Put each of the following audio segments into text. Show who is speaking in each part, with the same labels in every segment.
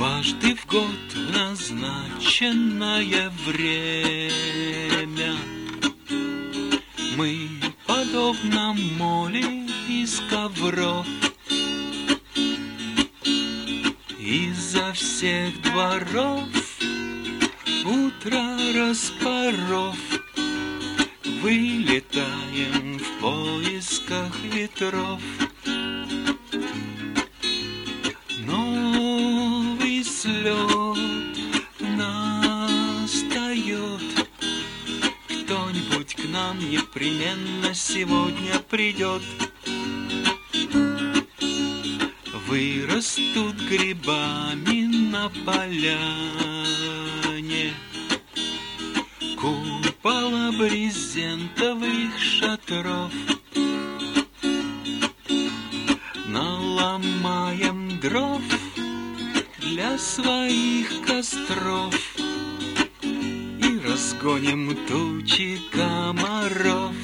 Speaker 1: Дважды в год в назначенное время мы, подобно моли из ковров, изо всех дворов, утро распоров, вылетаем в поисках ветров. Новый слет настает, кто-нибудь к нам непременно сегодня придет. Вырастут грибами на поляне купола брезентовых шатров. Наломаем дров для своих костров и разгоним тучи комаров.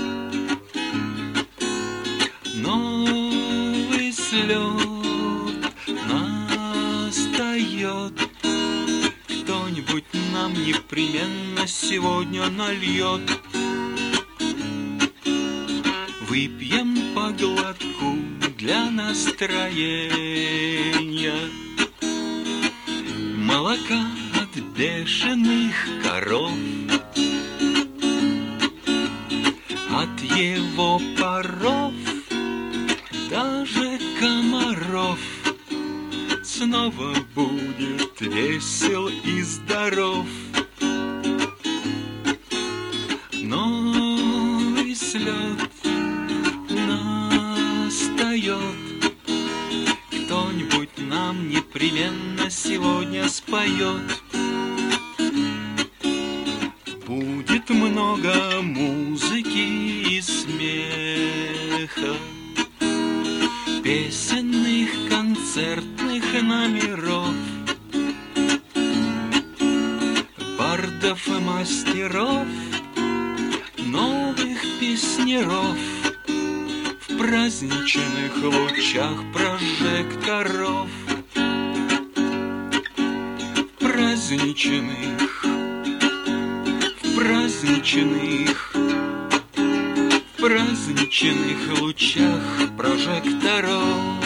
Speaker 1: Новый слет настает, кто-нибудь нам непременно сегодня нальет. Выпьем по глотку для настроения молока от бешеных коров. От его паров даже комаров снова будет весел и здоров. Новый слет настает, кто-нибудь нам непременно сегодня споет. Будет много музыки и смеха, песенных концертных номеров, бардов и мастеров, новых песняров в праздничных лучах прожекторов. В праздничных лучах прожекторов.